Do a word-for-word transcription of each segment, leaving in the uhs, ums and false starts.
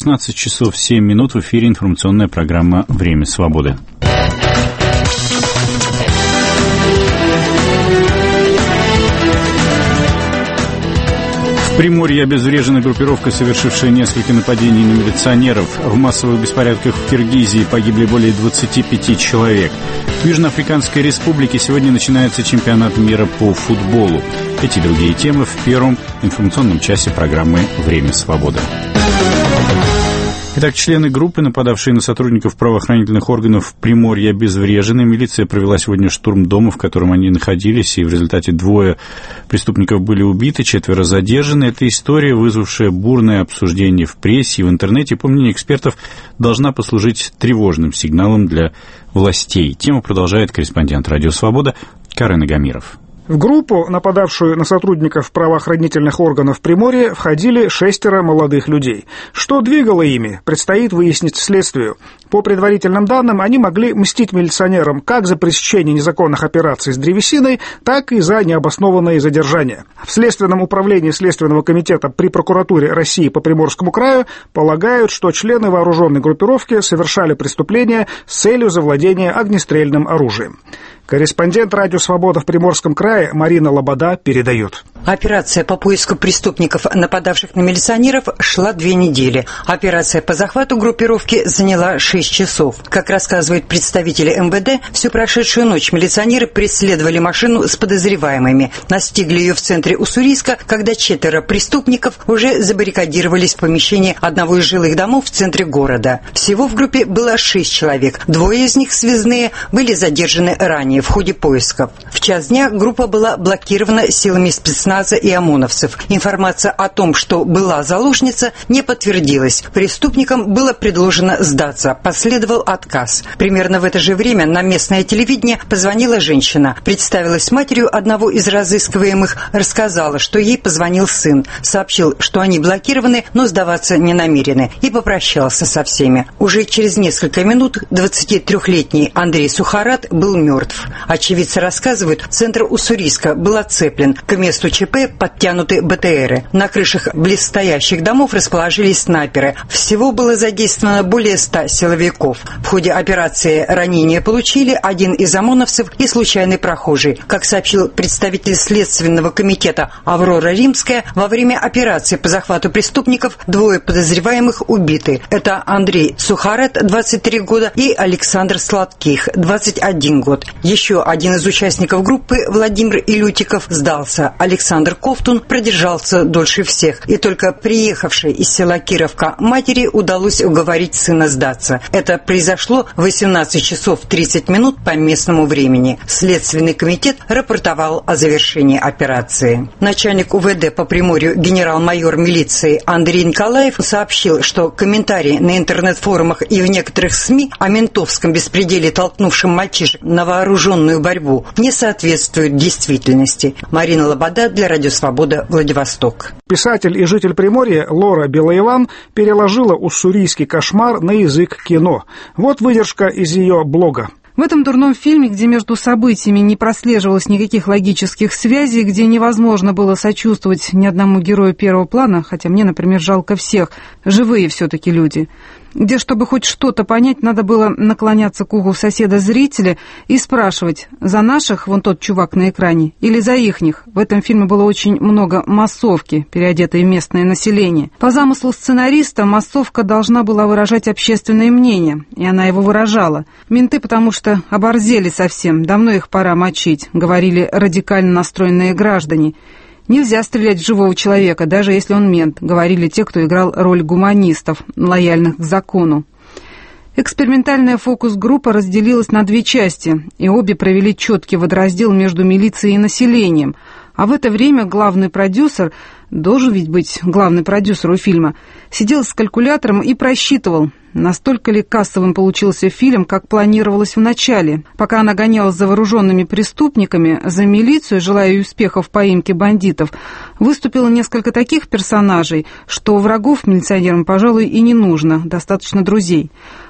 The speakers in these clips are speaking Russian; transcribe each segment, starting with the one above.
шестнадцать часов семь минут, в эфире информационная программа «Время свободы». В Приморье обезврежена группировка, совершившая несколько нападений на милиционеров. В массовых беспорядках в Киргизии погибли более двадцати пяти человек. В Южноафриканской Республике сегодня начинается чемпионат мира по футболу. Эти и другие темы в первом информационном часе программы «Время свободы». Итак, члены группы, нападавшие на сотрудников правоохранительных органов в Приморье, обезврежены. Милиция провела сегодня штурм дома, в котором они находились, и в результате двое преступников были убиты, четверо задержаны. Эта история, вызвавшая бурное обсуждение в прессе и в интернете, по мнению экспертов, должна послужить тревожным сигналом для властей. Тему продолжает корреспондент «Радио Свобода» Карен Агамиров. В группу, нападавшую на сотрудников правоохранительных органов Приморья, входили шестеро молодых людей. Что двигало ими, предстоит выяснить следствию. По предварительным данным, они могли мстить милиционерам как за пресечение незаконных операций с древесиной, так и за необоснованные задержания. В Следственном управлении Следственного комитета при прокуратуре России по Приморскому краю полагают, что члены вооруженной группировки совершали преступления с целью завладения огнестрельным оружием. Корреспондент «Радио Свобода» в Приморском крае Марина Лобода передает. Операция по поиску преступников, нападавших на милиционеров, шла две недели. Операция по захвату группировки заняла шесть часов. Как рассказывают представители эм вэ дэ, всю прошедшую ночь милиционеры преследовали машину с подозреваемыми. Настигли ее в центре Уссурийска, когда четверо преступников уже забаррикадировались в помещении одного из жилых домов в центре города. Всего в группе было шесть человек. Двое из них, связные, были задержаны ранее в ходе поисков. В час дня группа была блокирована силами спецназа и ОМОНовцев. Информация о том, что была заложница, не подтвердилась. Преступникам было предложено сдаться. Последовал отказ. Примерно в это же время на местное телевидение позвонила женщина. Представилась матерью одного из разыскиваемых, рассказала, что ей позвонил сын. Сообщил, что они блокированы, но сдаваться не намерены. И попрощался со всеми. Уже через несколько минут двадцатитрёхлетний Андрей Сухарат был мертв. Очевидцы рассказывают, центр Уссурийска был оцеплен. К месту ЧП подтянуты бэ тэ эры. На крышах близстоящих домов расположились снайперы. Всего было задействовано более ста силовиков. В ходе операции ранения получили один из ОМОНовцев и случайный прохожий. Как сообщил представитель Следственного комитета Аврора Римская, во время операции по захвату преступников двое подозреваемых убиты. Это Андрей Сухарат, двадцать три года, и Александр Сладких, двадцать один год. Еще один из участников группы, Владимир Илютиков, сдался. Александр Ковтун продержался дольше всех. И только приехавшей из села Кировка матери удалось уговорить сына сдаться. Это произошло в восемнадцать часов тридцать минут по местному времени. Следственный комитет рапортовал о завершении операции. Начальник у вэ дэ по Приморью генерал-майор милиции Андрей Николаев сообщил, что комментарии на интернет-форумах и в некоторых СМИ о ментовском беспределе, толкнувшем мальчишек на вооруженную борьбу, не соответствуют действительности. Марина Лобода для «Радио Свобода», Владивосток. Писатель и житель Приморья Лора Белоиван переложила уссурийский кошмар на язык кино. Вот выдержка из ее блога. В этом дурном фильме, где между событиями не прослеживалось никаких логических связей, где невозможно было сочувствовать ни одному герою первого плана, хотя мне, например, жалко всех, живые все-таки люди, где, чтобы хоть что-то понять, надо было наклоняться к уху соседа-зрителя и спрашивать, за наших, вон тот чувак на экране, или за ихних. В этом фильме было очень много массовки, переодетой в местное население. По замыслу сценариста, массовка должна была выражать общественное мнение, и она его выражала. Менты, потому что оборзели совсем, давно их пора мочить, говорили радикально настроенные граждане. Нельзя стрелять в живого человека, даже если он мент, говорили те, кто играл роль гуманистов, лояльных к закону. Экспериментальная фокус-группа разделилась на две части, и обе провели четкий водораздел между милицией и населением. А в это время главный продюсер, должен ведь быть главный продюсер у фильма, сидел с калькулятором и просчитывал, настолько ли кассовым получился фильм, как планировалось в начале. Пока она гонялась за вооруженными преступниками, за милицию, желая ей успехов в поимке бандитов, выступило несколько таких персонажей, что врагов милиционерам, пожалуй, и не нужно, достаточно друзей.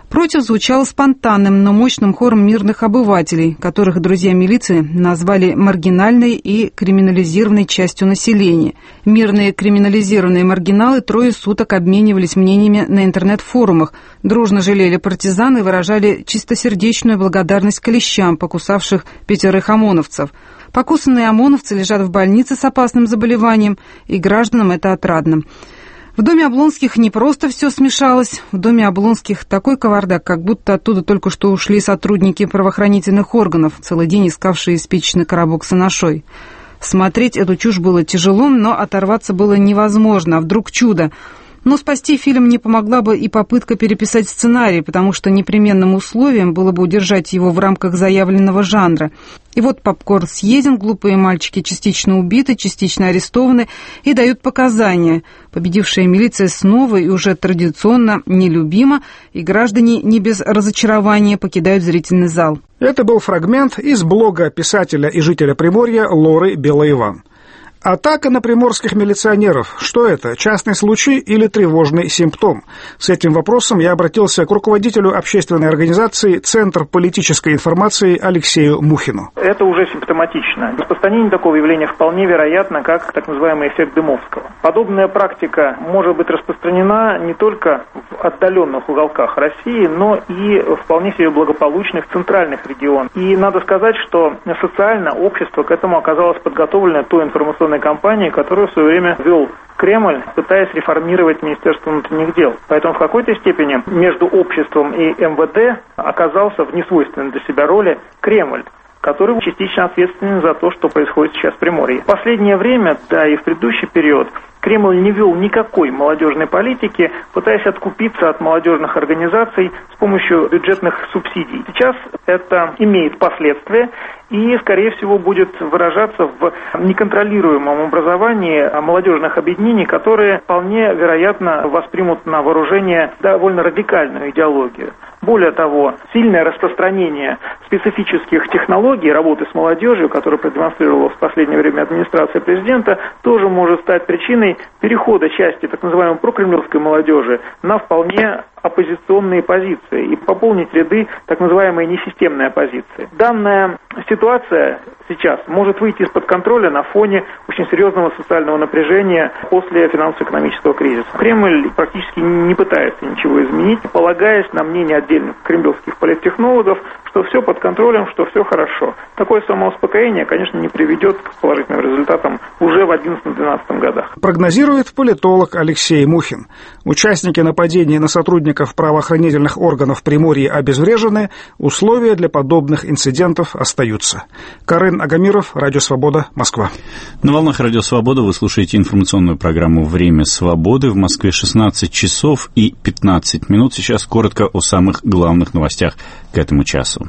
Против звучало спонтанным, но мощным хором мирных обывателей, которых друзья милиции назвали маргинальной и криминализированной частью населения. Мирные криминализированные маргиналы трое суток обменивались мнениями на интернет-форумах, дружно жалели партизан и выражали чистосердечную благодарность клещам, покусавших пятерых ОМОНовцев. Покусанные ОМОНовцы лежат в больнице с опасным заболеванием, и гражданам это отрадно. В доме Облонских не просто все смешалось. В доме Облонских такой кавардак, как будто оттуда только что ушли сотрудники правоохранительных органов, целый день искавшие спичечный коробок с анашой. Смотреть эту чушь было тяжело, но оторваться было невозможно. А вдруг чудо? Но спасти фильм не помогла бы и попытка переписать сценарий, потому что непременным условием было бы удержать его в рамках заявленного жанра. И вот попкорн съеден, глупые мальчики частично убиты, частично арестованы и дают показания. Победившая милиция снова и уже традиционно нелюбима, и граждане не без разочарования покидают зрительный зал. Это был фрагмент из блога писателя и жителя Приморья Лоры Белоиван. Атака на приморских милиционеров. Что это, частный случай или тревожный симптом? С этим вопросом я обратился к руководителю общественной организации «Центр политической информации» Алексею Мухину. Это уже симптоматично. Распространение такого явления вполне вероятно, как так называемый эффект Дымовского. Подобная практика может быть распространена не только в отдаленных уголках России, но и вполне себе благополучных центральных регионах. И надо сказать, что социально общество к этому оказалось подготовлено той информационной кампании, которую в свое время вел Кремль, пытаясь реформировать Министерство внутренних дел. Поэтому в какой-то степени между обществом и эм вэ дэ оказался в несвойственной для себя роли Кремль, который частично ответственен за то, что происходит сейчас в Приморье. В последнее время, да и в предыдущий период, Кремль не вел никакой молодежной политики, пытаясь откупиться от молодежных организаций с помощью бюджетных субсидий. Сейчас это имеет последствия и, скорее всего, будет выражаться в неконтролируемом образовании молодежных объединений, которые вполне вероятно воспримут на вооружение довольно радикальную идеологию. Более того, сильное распространение специфических технологий работы с молодежью, которое продемонстрировала в последнее время администрация президента, тоже может стать причиной перехода части так называемой прокремлевской молодежи на вполне оппозиционные позиции и пополнить ряды так называемой несистемной оппозиции. Данная ситуация сейчас может выйти из-под контроля на фоне очень серьезного социального напряжения после финансово-экономического кризиса. Кремль практически не пытается ничего изменить, полагаясь на мнение отдельных кремлевских политтехнологов, что все под контролем, что все хорошо. Такое самоуспокоение, конечно, не приведет к положительным результатам уже в одиннадцатом-двенадцатом годах. Прогнозирует политолог Алексей Мухин. Участники нападений на сотрудников правоохранительных органов Приморья обезврежены, условия для подобных инцидентов остаются. Карен Агамиров, Радио Свобода, Москва. На волнах Радио Свобода вы слушаете информационную программу «Время свободы». В Москве шестнадцать часов и пятнадцать минут. Сейчас коротко о самых главных новостях к этому часу.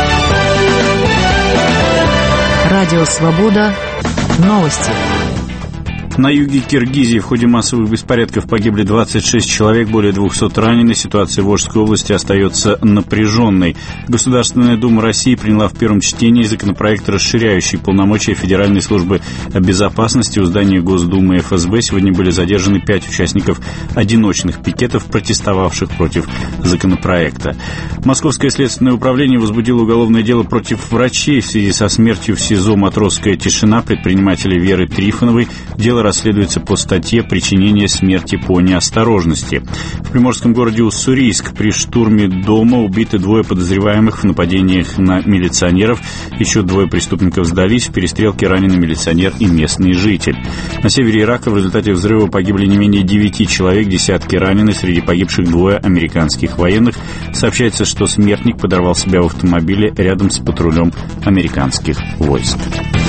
Радио Свобода. Новости. На юге Киргизии в ходе массовых беспорядков погибли двадцать шесть человек, более двухсот ранены. Ситуация в Волжской области остается напряженной. Государственная Дума России приняла в первом чтении законопроект, расширяющий полномочия Федеральной службы безопасности. У здания Госдумы и эф эс бэ сегодня были задержаны пять участников одиночных пикетов, протестовавших против законопроекта. Московское следственное управление возбудило уголовное дело против врачей в связи со смертью в СИЗО «Матросская тишина» предпринимателя Веры Трифоновой. Дело расследуется по статье «Причинение смерти по неосторожности». В приморском городе Уссурийск при штурме дома убиты двое подозреваемых в нападениях на милиционеров. Еще двое преступников сдались. В перестрелке ранены милиционер и местный житель. На севере Ирака в результате взрыва погибли не менее девяти человек, десятки ранены. Среди погибших двое американских военных. Сообщается, что смертник подорвал себя в автомобиле рядом с патрулем американских войск.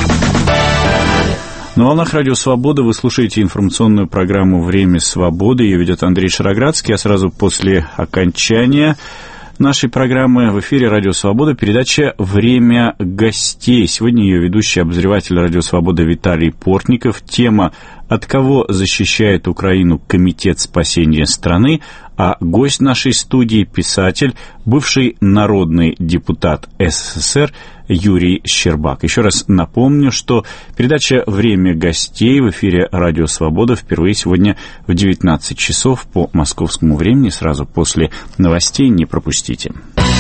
На волнах Радио Свобода вы слушаете информационную программу «Время свободы». Ее ведет Андрей Шароградский, а сразу после окончания нашей программы в эфире Радио Свобода передача «Время гостей». Сегодня ее ведущий обозреватель Радио Свобода Виталий Портников. Тема от кого защищает Украину Комитет спасения страны, а гость нашей студии – писатель, бывший народный депутат СССР Юрий Щербак. Еще раз напомню, что передача «Время гостей» в эфире «Радио Свобода» впервые сегодня в девятнадцать часов по московскому времени, сразу после новостей. Не пропустите.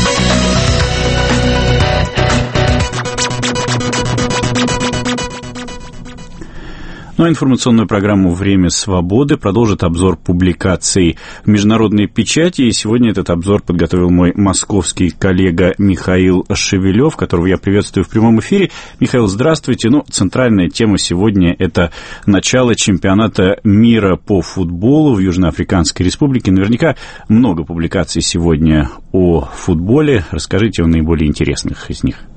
Ну а информационную программу «Время свободы» продолжит обзор публикаций в международной печати. И сегодня этот обзор подготовил мой московский коллега Михаил Шевелев, которого я приветствую в прямом эфире. Михаил, здравствуйте. Ну, центральная тема сегодня – это начало чемпионата мира по футболу в Южноафриканской Республике. Наверняка много публикаций сегодня о футболе. Расскажите о наиболее интересных из них.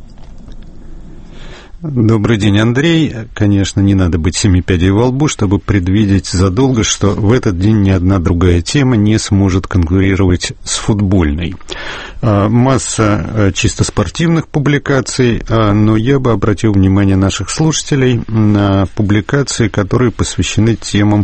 Добрый день, Андрей. Конечно, не надо быть семи пядей во лбу, чтобы предвидеть задолго, что в этот день ни одна другая тема не сможет конкурировать с футбольной. Масса чисто спортивных публикаций, но я бы обратил внимание наших слушателей на публикации, которые посвящены темам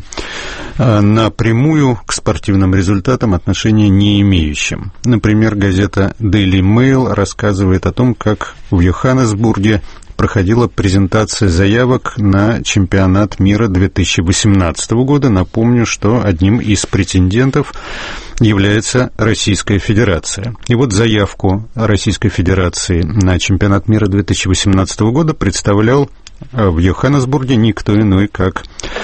напрямую к спортивным результатам отношения не имеющим. Например, газета Daily Mail рассказывает о том, как в Йоханнесбурге проходила презентация заявок на чемпионат мира две тысячи восемнадцатого года. Напомню, что одним из претендентов является Российская Федерация. И вот заявку Российской Федерации на чемпионат мира две тысячи восемнадцатого года представлял в Йоханнесбурге никто иной, как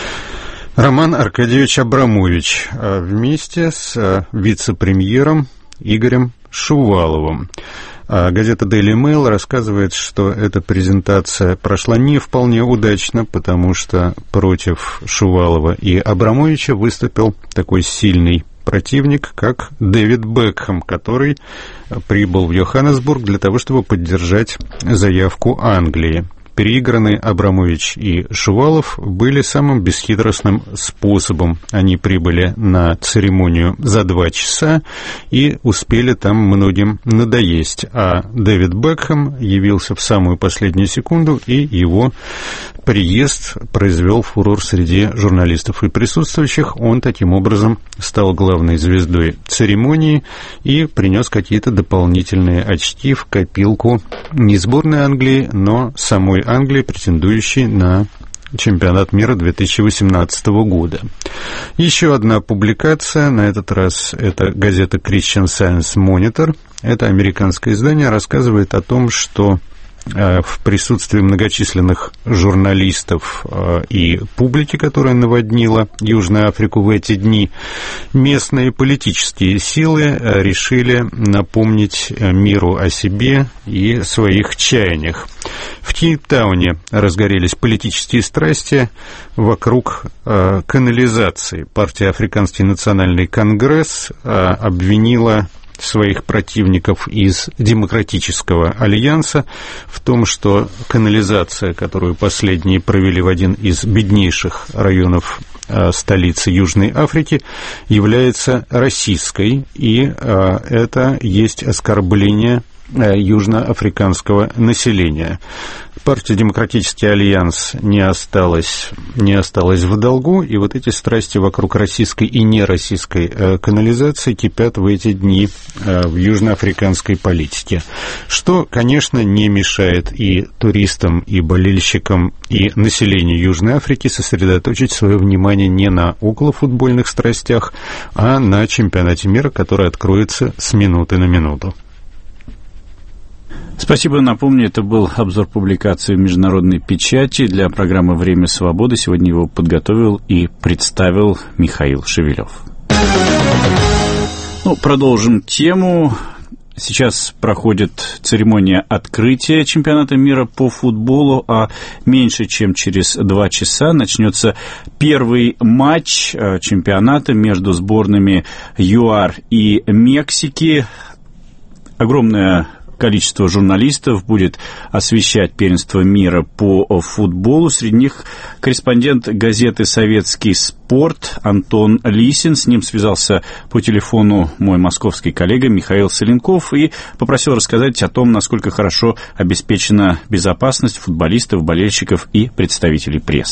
Роман Аркадьевич Абрамович вместе с вице-премьером Игорем Шуваловым. Газета Daily Mail рассказывает, что эта презентация прошла не вполне удачно, потому что против Шувалова и Абрамовича выступил такой сильный противник, как Дэвид Бекхэм, который прибыл в Йоханнесбург для того, чтобы поддержать заявку Англии. Переигранные Абрамович и Шувалов были самым бесхитростным способом. Они прибыли на церемонию за два часа и успели там многим надоесть. А Дэвид Бекхэм явился в самую последнюю секунду, и его приезд произвел фурор среди журналистов и присутствующих. Он таким образом стал главной звездой церемонии и принес какие-то дополнительные очки в копилку не сборной Англии, но самой Англии, претендующей на чемпионат мира две тысячи восемнадцатого года. Еще одна публикация, на этот раз это газета Christian Science Monitor. Это американское издание, рассказывает о том, что в присутствии многочисленных журналистов и публики, которая наводнила Южную Африку в эти дни, местные политические силы решили напомнить миру о себе и своих чаяниях. В Кейптауне разгорелись политические страсти вокруг канализации. Партия Африканский национальный конгресс обвинила своих противников из Демократического альянса в том, что канализация, которую последние провели в один из беднейших районов столицы Южной Африки, является российской, и это есть оскорбление южноафриканского населения. Партия Демократический альянс не осталась, не осталась в долгу, и вот эти страсти вокруг российской и нероссийской канализации кипят в эти дни в южноафриканской политике, что, конечно, не мешает и туристам, и болельщикам, и населению Южной Африки сосредоточить свое внимание не на околофутбольных страстях, а на чемпионате мира, который откроется с минуты на минуту. Спасибо. Напомню, это был обзор публикации в международной печати для программы «Время свободы». Сегодня его подготовил и представил Михаил Шевелев. Ну, продолжим тему. Сейчас проходит церемония открытия чемпионата мира по футболу, а меньше чем через два часа начнется первый матч чемпионата между сборными ЮАР и Мексики. Огромное количество журналистов будет освещать первенство мира по футболу. Среди них корреспондент газеты «Советский спорт» Антон Лисин. С ним связался по телефону мой московский коллега Михаил Соленков и попросил рассказать о том, насколько хорошо обеспечена безопасность футболистов, болельщиков и представителей прессы.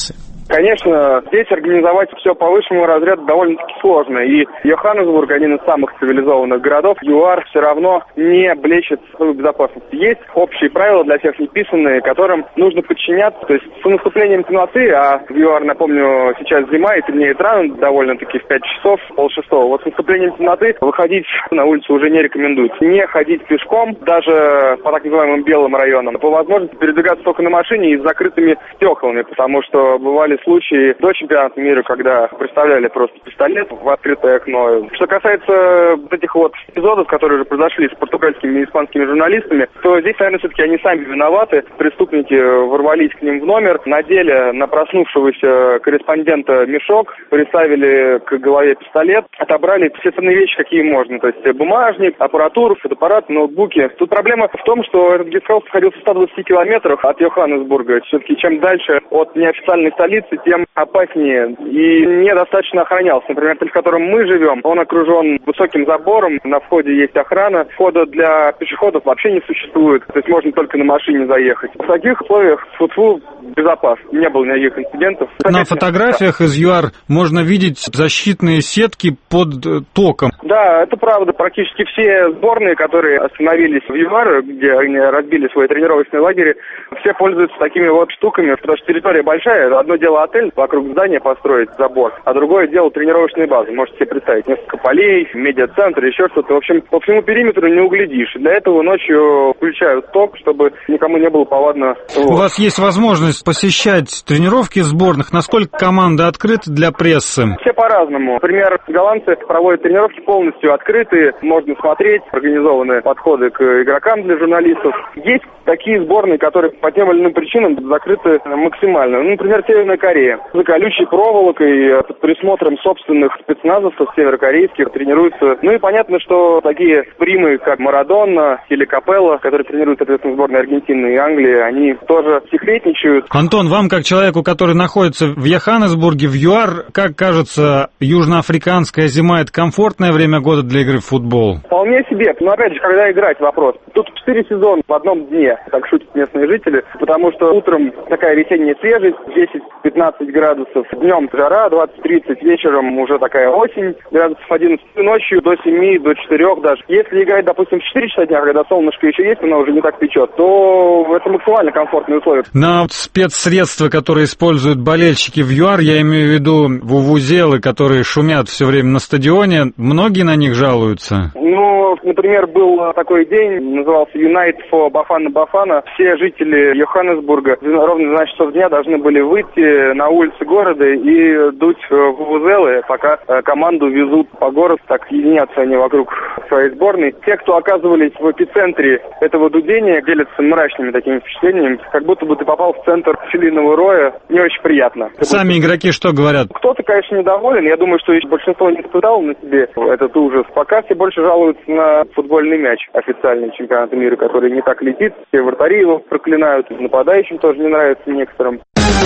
Конечно, здесь организовать все по высшему разряду довольно-таки сложно. И Йоханнесбург, один из самых цивилизованных городов, ЮАР все равно не блещет своей безопасностью. Есть общие правила для всех неписанные, которым нужно подчиняться. То есть с наступлением темноты, а в ЮАР, напомню, сейчас зима и темнеет рано, довольно-таки в пять часов, полшестого. Вот с наступлением темноты выходить на улицу уже не рекомендуется. Не ходить пешком, даже по так называемым белым районам. По возможности передвигаться только на машине и с закрытыми стеклами, потому что бывали случаи до чемпионата мира, когда представляли просто пистолет в открытое окно. Что касается вот этих вот эпизодов, которые уже произошли с португальскими и испанскими журналистами, то здесь, наверное, все-таки они сами виноваты. Преступники ворвались к ним в номер, надели на проснувшегося корреспондента мешок, приставили к голове пистолет, отобрали все ценные вещи, какие можно. То есть бумажник, аппаратуру, фотоаппарат, ноутбуки. Тут проблема в том, что этот гестхаус находился в ста двадцати километрах от Йоханнесбурга. Все-таки чем дальше от неофициальной столицы, тем опаснее и недостаточно охранялся. Например, отель, в котором мы живем, он окружен высоким забором, на входе есть охрана, входа для пешеходов вообще не существует, то есть можно только на машине заехать. В таких условиях фу-фу безопасно, не было никаких инцидентов. На фотографиях из ЮАР можно видеть защитные сетки под током. Да, это правда. Практически все сборные, которые остановились в ЮАР, где они разбили свои тренировочные лагеря, все пользуются такими вот штуками, потому что территория большая. Одно дело отель, вокруг здания построить забор, а другое дело тренировочные базы. Можете себе представить, несколько полей, медиацентр, еще что-то. В общем, по всему периметру не углядишь. Для этого ночью включают ток, чтобы никому не было повадно. У вас есть возможность посещать тренировки сборных. Насколько команда открыта для прессы? Все по-разному. Например, голландцы проводят тренировки полностью открытые. Можно смотреть, организованные подходы к игрокам для журналистов. Есть такие сборные, которые по тем или иным причинам закрыты максимально. Ну, например, Северная Корея. За колючей проволокой, под присмотром собственных спецназовцев северокорейских тренируются. Ну и понятно, что такие примы, как Марадона или Капелло, которые тренируют, соответственно, сборные Аргентины и Англии, они тоже секретничают. Антон, вам, как человеку, который находится в Йоханнесбурге, в ЮАР, как кажется, южноафриканская зима – это комфортное время года для игры в футбол? Вполне себе. Но опять же, когда играть, вопрос. Тут четыре сезона в одном дне, так шутят местные жители, потому что утром такая весенняя свежесть, десять-пятнадцать градусов, днем жара, двадцать-тридцать, вечером уже такая осень, градусов одиннадцать, ночью до семи, до четырех даже. Если играть, допустим, в четыре часа дня, когда солнышко еще есть, оно уже не так печет, то это максимально комфортные условия. На спецсредства, которые используют болельщики в ЮАР, я имею в виду вувузелы, которые шумят все время на стадионе, многие на них жалуются? Ну, например, был такой день, назывался Unite for Bafana Bafana. Все жители Йоханнесбурга ровно в двенадцать часов дня должны были выйти на улицы города и дуть вувузелы, пока команду везут по городу, так единятся они вокруг своей сборной. Те, кто оказывались в эпицентре этого дудения, делятся мрачными такими впечатлениями, как будто бы ты попал в центр пчелиного роя. Не очень приятно. Сами будто... игроки что говорят? Кто-то, конечно, недоволен. Я думаю, что большинство не испытало на себе этот ужас. Пока все больше жалуются на футбольный мяч официальный чемпионата мира, который не так летит. Все вратари его проклинают. Нападающим тоже не нравится некоторым.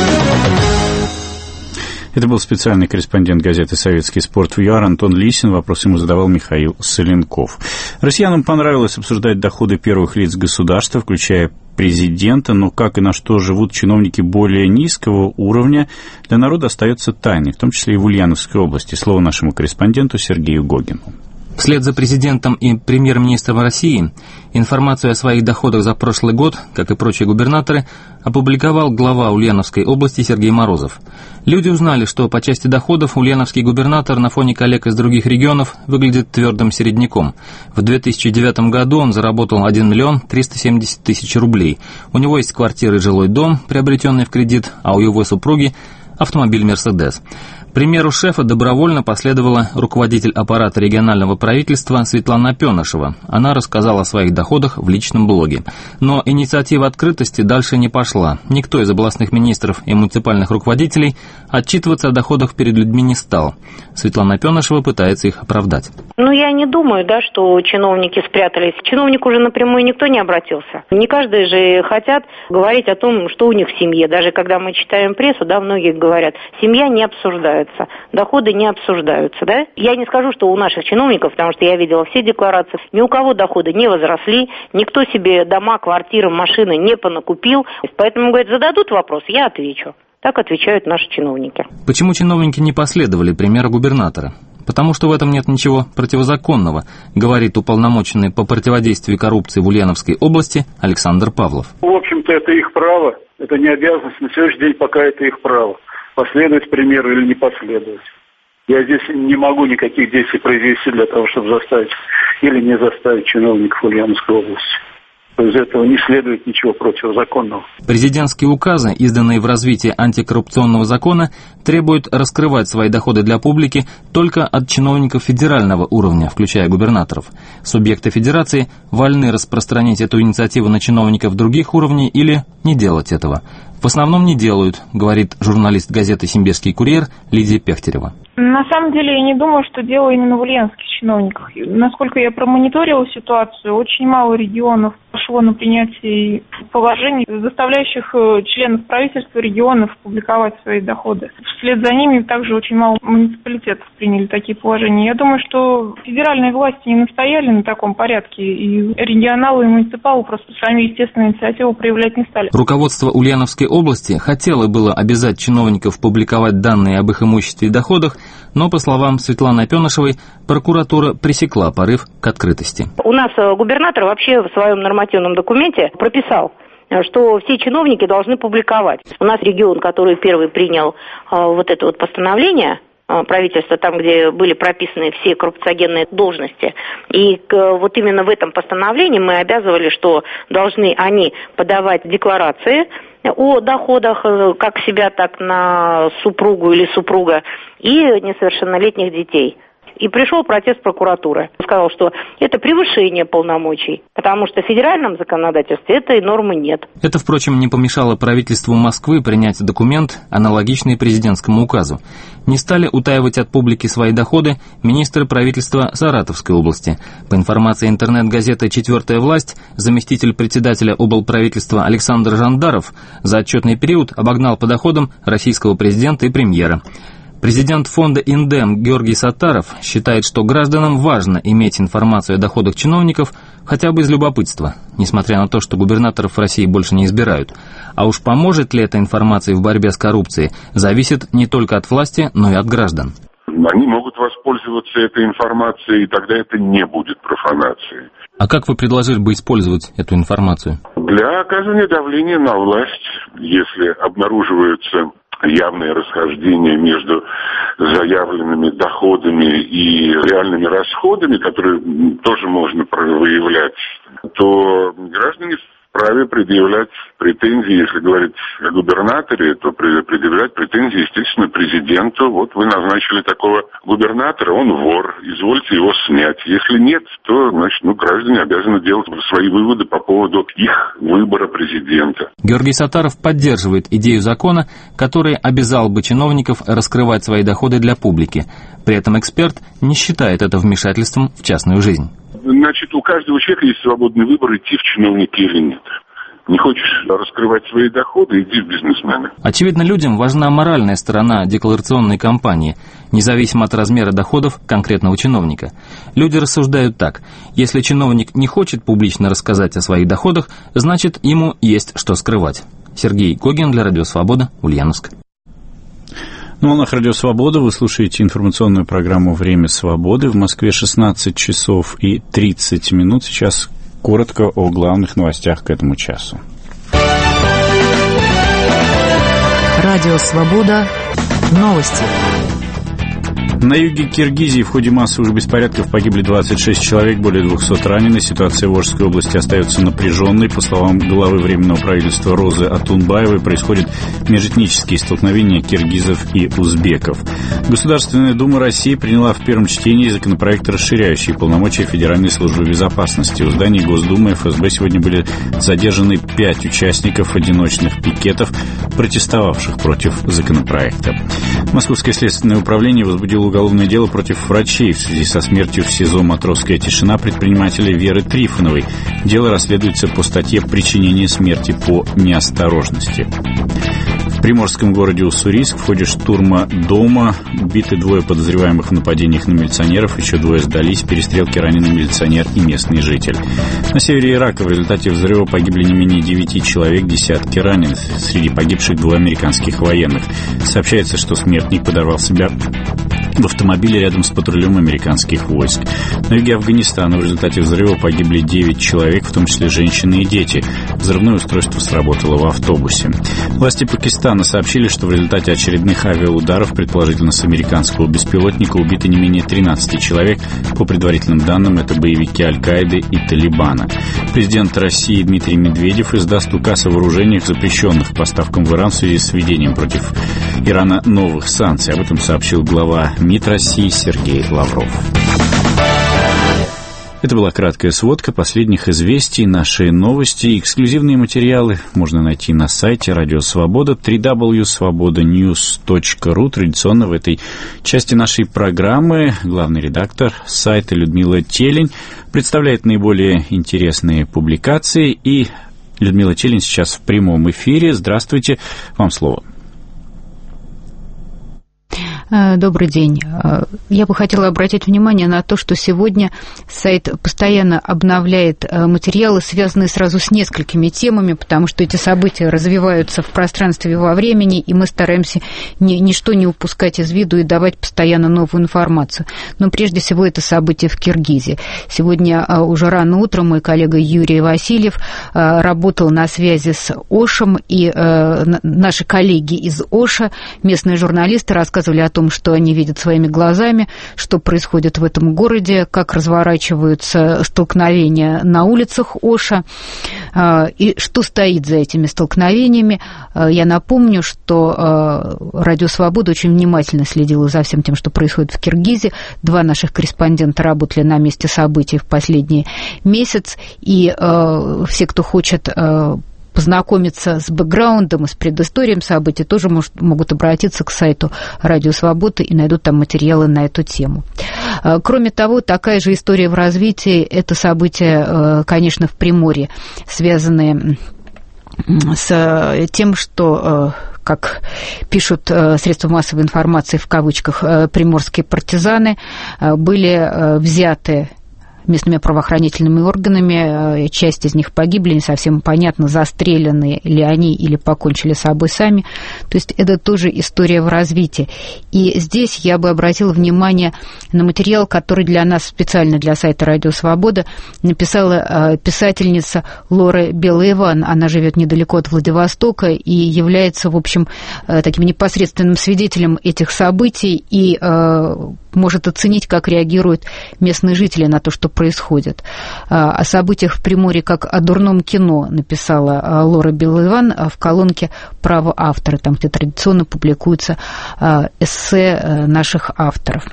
Это был специальный корреспондент газеты «Советский спорт» в ЮАР Антон Лисин. Вопрос ему задавал Михаил Соленков. Россиянам понравилось обсуждать доходы первых лиц государства, включая президента, но как и на что живут чиновники более низкого уровня, для народа остается тайной, в том числе и в Ульяновской области. Слово нашему корреспонденту Сергею Гогину. Вслед за президентом и премьер-министром России информацию о своих доходах за прошлый год, как и прочие губернаторы, опубликовал глава Ульяновской области Сергей Морозов. Люди узнали, что по части доходов ульяновский губернатор на фоне коллег из других регионов выглядит твердым середняком. В две тысячи девятом году он заработал один миллион триста семьдесят тысяч рублей. У него есть квартира и жилой дом, приобретенный в кредит, а у его супруги автомобиль «Мерседес». Примеру шефа добровольно последовала руководитель аппарата регионального правительства Светлана Пенышева. Она рассказала о своих доходах в личном блоге. Но инициатива открытости дальше не пошла. Никто из областных министров и муниципальных руководителей отчитываться о доходах перед людьми не стал. Светлана Пенышева пытается их оправдать. Ну, я не думаю, да, что чиновники спрятались. К чиновнику уже напрямую никто не обратился. Не каждый же хотят говорить о том, что у них в семье. Даже когда мы читаем прессу, да, многие говорят, семья не обсуждается. Доходы не обсуждаются, да? Я не скажу, что у наших чиновников, потому что я видела все декларации, ни у кого доходы не возросли, никто себе дома, квартиры, машины не понакупил. Поэтому, говорят, зададут вопрос, я отвечу. Так отвечают наши чиновники. Почему чиновники не последовали примеру губернатора? Потому что в этом нет ничего противозаконного, говорит уполномоченный по противодействию коррупции в Ульяновской области Александр Павлов. В общем-то, это их право, это не обязанность, на сегодняшний день пока это их право. Последовать примеру или не последовать. Я здесь не могу никаких действий произвести для того, чтобы заставить или не заставить чиновников Ульяновской области. Из этого не следует ничего противозаконного. Президентские указы, изданные в развитии антикоррупционного закона, требуют раскрывать свои доходы для публики только от чиновников федерального уровня, включая губернаторов. Субъекты федерации вольны распространить эту инициативу на чиновников других уровней или не делать этого. В основном не делают, говорит журналист газеты «Симбирский курьер» Лидия Пехтерева. На самом деле, я не думаю, что дело именно в ульяновских чиновниках. Насколько я промониторила ситуацию, очень мало регионов пошло на принятие положений, заставляющих членов правительства регионов публиковать свои доходы. Вслед за ними также очень мало муниципалитетов приняли такие положения. Я думаю, что федеральные власти не настояли на таком порядке, и регионалы и муниципалы просто сами естественную инициативу проявлять не стали. Руководство Ульяновской области хотело было обязать чиновников публиковать данные об их имуществе и доходах, но, по словам Светланы Опенышевой, прокуратура пресекла порыв к открытости. У нас губернатор вообще в своем нормативном документе прописал, что все чиновники должны публиковать. У нас регион, который первый принял вот это вот постановление правительства, там, где были прописаны все коррупциогенные должности. И вот именно в этом постановлении мы обязывали, что должны они подавать декларации о доходах как себя, так на супругу или супруга и несовершеннолетних детей. И пришел протест прокуратуры. Сказал, что это превышение полномочий, потому что в федеральном законодательстве этой нормы нет. Это, впрочем, не помешало правительству Москвы принять документ, аналогичный президентскому указу. Не стали утаивать от публики свои доходы министры правительства Саратовской области. По информации интернет-газеты «Четвертая власть», заместитель председателя облправительства Александр Жандаров за отчетный период обогнал по доходам российского президента и премьера. Президент фонда «Индем» Георгий Саттаров считает, что гражданам важно иметь информацию о доходах чиновников хотя бы из любопытства, несмотря на то, что губернаторов в России больше не избирают. А уж поможет ли эта информация в борьбе с коррупцией, зависит не только от власти, но и от граждан. Они могут воспользоваться этой информацией, и тогда это не будет профанацией. А как вы предложили бы использовать эту информацию? Для оказания давления на власть, если обнаруживаются явные расхождения между заявленными доходами и реальными расходами, которые тоже можно выявлять, то граждане вправе предъявлять претензии, если говорить о губернаторе, то предъявлять претензии, естественно, президенту. Вот вы назначили такого губернатора, он вор, извольте его снять. Если нет, то, значит, ну, граждане обязаны делать свои выводы по поводу их выбора президента. Георгий Саттаров поддерживает идею закона, который обязал бы чиновников раскрывать свои доходы для публики. При этом эксперт не считает это вмешательством в частную жизнь. Значит, у каждого человека есть свободный выбор, идти в чиновники или нет. Не хочешь раскрывать свои доходы, иди в бизнесмены. Очевидно, людям важна моральная сторона декларационной кампании, независимо от размера доходов конкретного чиновника. Люди рассуждают так: если чиновник не хочет публично рассказать о своих доходах, значит, ему есть что скрывать. Сергей Когин для Радио Свобода, Ульяновск. На волнах Радио Свобода вы слушаете информационную программу «Время свободы». В Москве шестнадцать часов и тридцать минут. Сейчас коротко о главных новостях к этому часу. Радио Свобода. Новости. На юге Киргизии в ходе массовых беспорядков погибли двадцать шесть человек, более двухсот ранены. Ситуация в Волжской области остается напряженной. По словам главы Временного правительства Розы Атунбаевой, происходят межэтнические столкновения киргизов и узбеков. Государственная Дума России приняла в первом чтении законопроект, расширяющий полномочия Федеральной службы безопасности. В здании Госдумы эф эс бэ сегодня были задержаны пять участников одиночных пикетов, протестовавших против законопроекта. Московское следственное управление возбудило уголовное дело против врачей в связи со смертью в СИЗО «Матросская тишина» предпринимателя Веры Трифоновой. Дело расследуется по статье «Причинение смерти по неосторожности». В приморском городе Уссурийск в ходе штурма дома убиты двое подозреваемых в нападениях на милиционеров, еще двое сдались, в перестрелке раненый милиционер и местный житель. На севере Ирака в результате взрыва погибли не менее девяти человек, десятки ранены. Среди погибших двое американских военных. Сообщается, что смертник подорвал себя в автомобиле рядом с патрулем американских войск. На юге Афганистана в результате взрыва погибли девять человек, в том числе женщины и дети. Взрывное устройство сработало в автобусе. Власти Пакистана сообщили, что в результате очередных авиаударов, предположительно с американского беспилотника, убито не менее тринадцати человек. По предварительным данным, это боевики Аль-Каиды и Талибана. Президент России Дмитрий Медведев издаст указ о вооружениях, запрещенных поставкам в Иран в связи с введением против Ирана новых санкций. Об этом сообщил глава МИД России Сергей Лавров. Это была краткая сводка последних известий, наши новости. Эксклюзивные материалы можно найти на сайте Радио Свобода дабл ю дабл ю дабл ю точка свобода ньюс точка ру. Традиционно в этой части нашей программы главный редактор сайта Людмила Телень представляет наиболее интересные публикации. И Людмила Телень сейчас в прямом эфире. Здравствуйте, вам слово. Добрый день. Я бы хотела обратить внимание на то, что сегодня сайт постоянно обновляет материалы, связанные сразу с несколькими темами, потому что эти события развиваются в пространстве и во времени, и мы стараемся ни, ничто не упускать из виду и давать постоянно новую информацию. Но прежде всего это события в Киргизии. Сегодня уже рано утром мой коллега Юрий Васильев работал на связи с Ошем, и наши коллеги из Оша, местные журналисты, рассказывали о том, что они видят своими глазами, что происходит в этом городе, как разворачиваются столкновения на улицах Оша, и что стоит за этими столкновениями. Я напомню, что Радио Свобода очень внимательно следила за всем тем, что происходит в Киргизии. Два наших корреспондента работали на месте событий в последний месяц, и все, кто хочет познакомиться с бэкграундом и с предысторией событий, тоже может, могут обратиться к сайту Радио Свободы и найдут там материалы на эту тему. Кроме того, такая же история в развитии, это события, конечно, в Приморье, связанные с тем, что, как пишут средства массовой информации, в кавычках, приморские партизаны были взяты местными правоохранительными органами, часть из них погибли, не совсем понятно, застрелены ли они или покончили с собой сами. То есть это тоже история в развитии. И здесь я бы обратила внимание на материал, который для нас, специально для сайта Радио Свобода, написала писательница Лора Белоиван. Она живет недалеко от Владивостока и является, в общем, таким непосредственным свидетелем этих событий и может оценить, как реагируют местные жители на то, что происходит. О событиях в Приморье как о дурном кино написала Лора Белоиван в колонке «Право автора», там, где традиционно публикуются эссе наших авторов.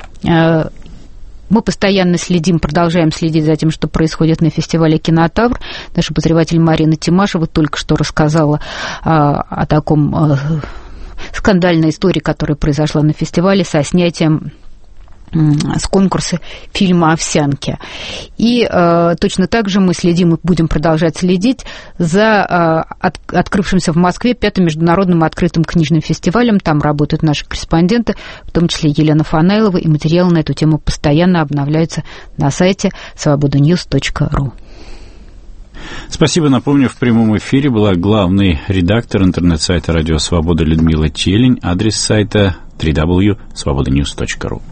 Мы постоянно следим, продолжаем следить за тем, что происходит на фестивале «Кинотавр». Наш обозреватель Марина Тимашева только что рассказала о таком скандальной истории, которая произошла на фестивале со снятием с конкурса фильма «Овсянки». И э, точно так же мы следим и будем продолжать следить за э, от, открывшимся в Москве пятым международным открытым книжным фестивалем. Там работают наши корреспонденты, в том числе Елена Фанаилова, и материалы на эту тему постоянно обновляются на сайте свобода ньюс точка ру. Спасибо. Напомню, в прямом эфире была главный редактор интернет-сайта Радио Свобода Людмила Телень. Адрес сайта дабл ю дабл ю дабл ю точка свобода ньюс точка ру.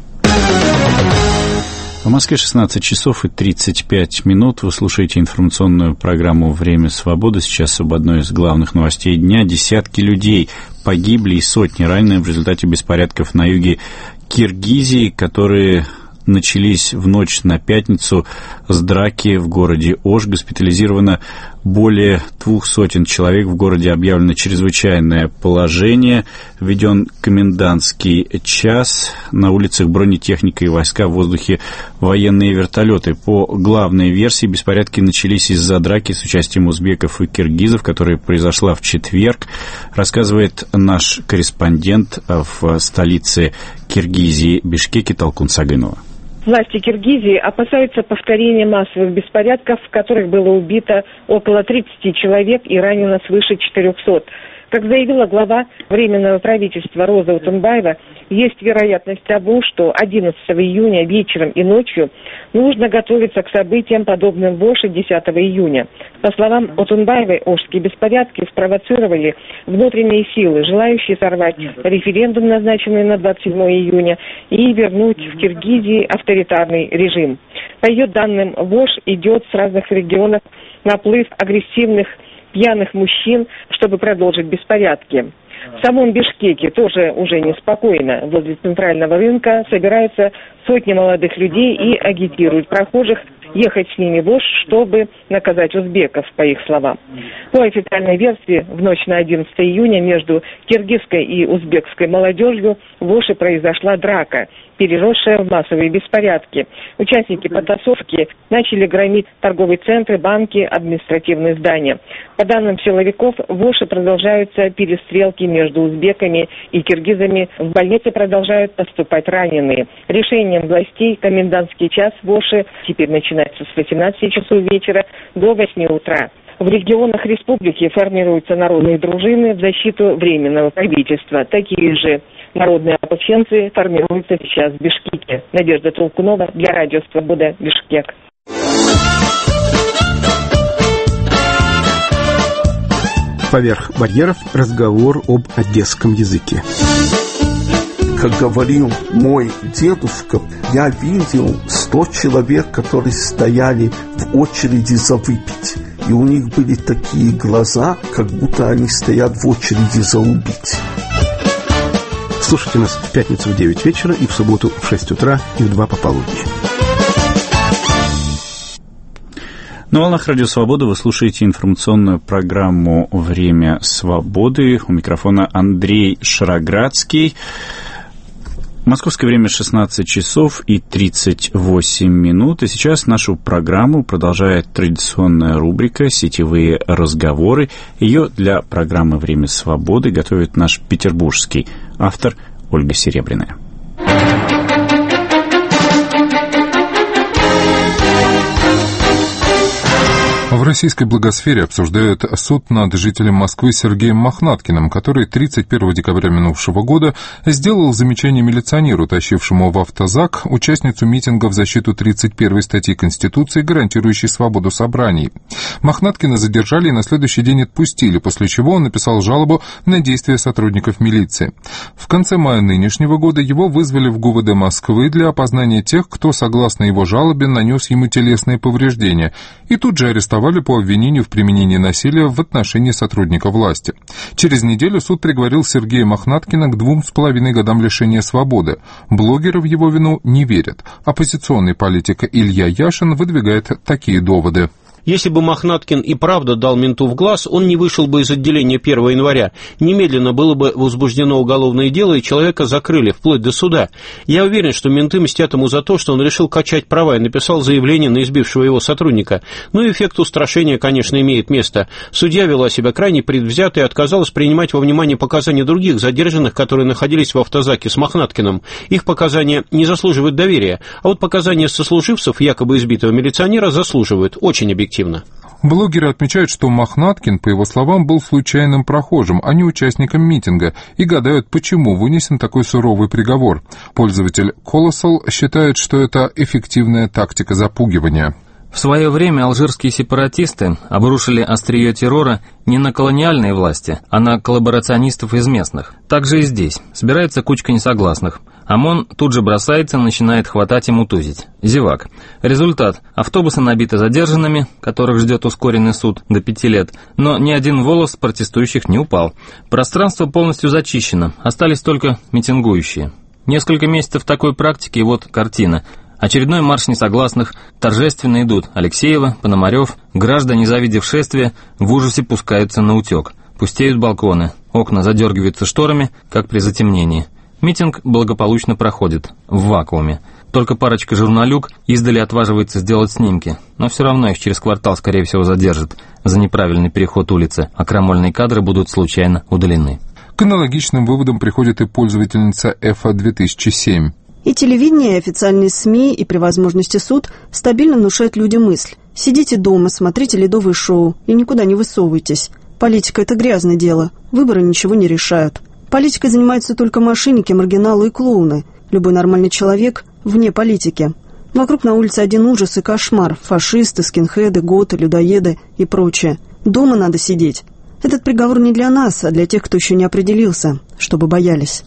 В Москве шестнадцать часов и тридцать пять минут. Вы слушаете информационную программу «Время свободы». Сейчас об одной из главных новостей дня. Десятки людей погибли и сотни ранены в результате беспорядков на юге Киргизии, которые начались в ночь на пятницу с драки в городе Ош. Госпитализировано более двух сотен человек. В городе объявлено чрезвычайное положение. Введен комендантский час. На улицах бронетехника и войска, в воздухе военные вертолеты. По главной версии, беспорядки начались из-за драки с участием узбеков и киргизов, которая произошла в четверг. Рассказывает наш корреспондент в столице Киргизии Бишкеке Талкун Сагынова. Власти Киргизии опасаются повторения массовых беспорядков, в которых было убито около тридцати человек и ранено свыше четырехсот. Как заявила глава Временного правительства Роза Утунбаева, есть вероятность того, что одиннадцатого июня вечером и ночью нужно готовиться к событиям, подобным в Оше десятого июня. По словам Утунбаевой, ошские беспорядки спровоцировали внутренние силы, желающие сорвать референдум, назначенный на двадцать седьмого июня, и вернуть в Киргизии авторитарный режим. По ее данным, в Ош идет с разных регионов наплыв агрессивных пьяных мужчин, чтобы продолжить беспорядки. В самом Бишкеке тоже уже неспокойно. Возле центрального рынка собираются сотни молодых людей и агитируют прохожих ехать с ними в Ош, чтобы наказать узбеков, по их словам. По официальной версии, в ночь на одиннадцатого июня между киргизской и узбекской молодежью в Оше произошла драка, переросшая в массовые беспорядки. Участники потасовки начали громить торговые центры, банки, административные здания. По данным силовиков, в Оше продолжаются перестрелки между узбеками и киргизами. В больнице продолжают поступать раненые. Решением властей комендантский час в Оше теперь начинается с восемнадцати часов вечера до восьми утра. В регионах республики формируются народные дружины в защиту Временного правительства. Такие же народные ополченцы формируются сейчас в Бишкеке. Надежда Толкунова для Радио Свобода, Бишкек. Поверх барьеров разговор об одесском языке. Как говорил мой дедушка, я видел сто человек, которые стояли в очереди за выпить. И у них были такие глаза, как будто они стоят в очереди за убить. Слушайте нас в пятницу в девять вечера и в субботу в шесть утра и в два пополудни. На волнах Радио Свобода вы слушаете информационную программу «Время свободы». У микрофона Андрей Шароградский. Московское время шестнадцать часов и тридцать восемь минут. И сейчас нашу программу продолжает традиционная рубрика «Сетевые разговоры». Ее для программы «Время свободы» готовит наш петербургский автор Ольга Серебряная. В российской благосфере обсуждают суд над жителем Москвы Сергеем Мохнаткиным, который тридцать первого декабря минувшего года сделал замечание милиционеру, тащившему в автозак участницу митинга в защиту тридцать первой статьи Конституции, гарантирующей свободу собраний. Мохнаткина задержали и на следующий день отпустили, после чего он написал жалобу на действия сотрудников милиции. В конце мая нынешнего года его вызвали в ГУВД Москвы для опознания тех, кто, согласно его жалобе, нанес ему телесные повреждения, и тут же арестовали по обвинению в применении насилия в отношении сотрудника власти. Через неделю суд приговорил Сергея Мохнаткина к двум с половиной годам лишения свободы. Блогеры в его вину не верят. Оппозиционный политик Илья Яшин выдвигает такие доводы. Если бы Мохнаткин и правда дал менту в глаз, он не вышел бы из отделения первого января. Немедленно было бы возбуждено уголовное дело, и человека закрыли, вплоть до суда. Я уверен, что менты мстят ему за то, что он решил качать права и написал заявление на избившего его сотрудника. Ну и эффект устрашения, конечно, имеет место. Судья вела себя крайне предвзято и отказалась принимать во внимание показания других задержанных, которые находились в автозаке с Мохнаткиным. Их показания не заслуживают доверия, а вот показания сослуживцев якобы избитого милиционера заслуживают, очень объективно. Блогеры отмечают, что Мохнаткин, по его словам, был случайным прохожим, а не участником митинга, и гадают, почему вынесен такой суровый приговор. Пользователь Colossal считает, что это эффективная тактика запугивания. В свое время алжирские сепаратисты обрушили острие террора не на колониальные власти, а на коллаборационистов из местных. Так же и здесь. Собирается кучка несогласных. ОМОН тут же бросается, начинает хватать и мутузить. Зевак. Результат. Автобусы набиты задержанными, которых ждет ускоренный суд до пяти лет, но ни один волос протестующих не упал. Пространство полностью зачищено, остались только митингующие. Несколько месяцев такой практики, и вот картина. Очередной марш несогласных, торжественно идут Алексеева, Пономарев, граждане, завидев шествие, в ужасе пускаются на утек. Пустеют балконы, окна задергиваются шторами, как при затемнении. Митинг благополучно проходит, в вакууме. Только парочка журналюк издали отваживается сделать снимки, но все равно их через квартал, скорее всего, задержат за неправильный переход улицы, а крамольные кадры будут случайно удалены. К аналогичным выводам приходит и пользовательница эф а две тысячи семь. И телевидение, и официальные СМИ, и при возможности суд стабильно внушают людям мысль. Сидите дома, смотрите ледовые шоу и никуда не высовывайтесь. Политика – это грязное дело. Выборы ничего не решают. Политикой занимаются только мошенники, маргиналы и клоуны. Любой нормальный человек вне политики. Вокруг на улице один ужас и кошмар. Фашисты, скинхеды, готы, людоеды и прочее. Дома надо сидеть. Этот приговор не для нас, а для тех, кто еще не определился, чтобы боялись.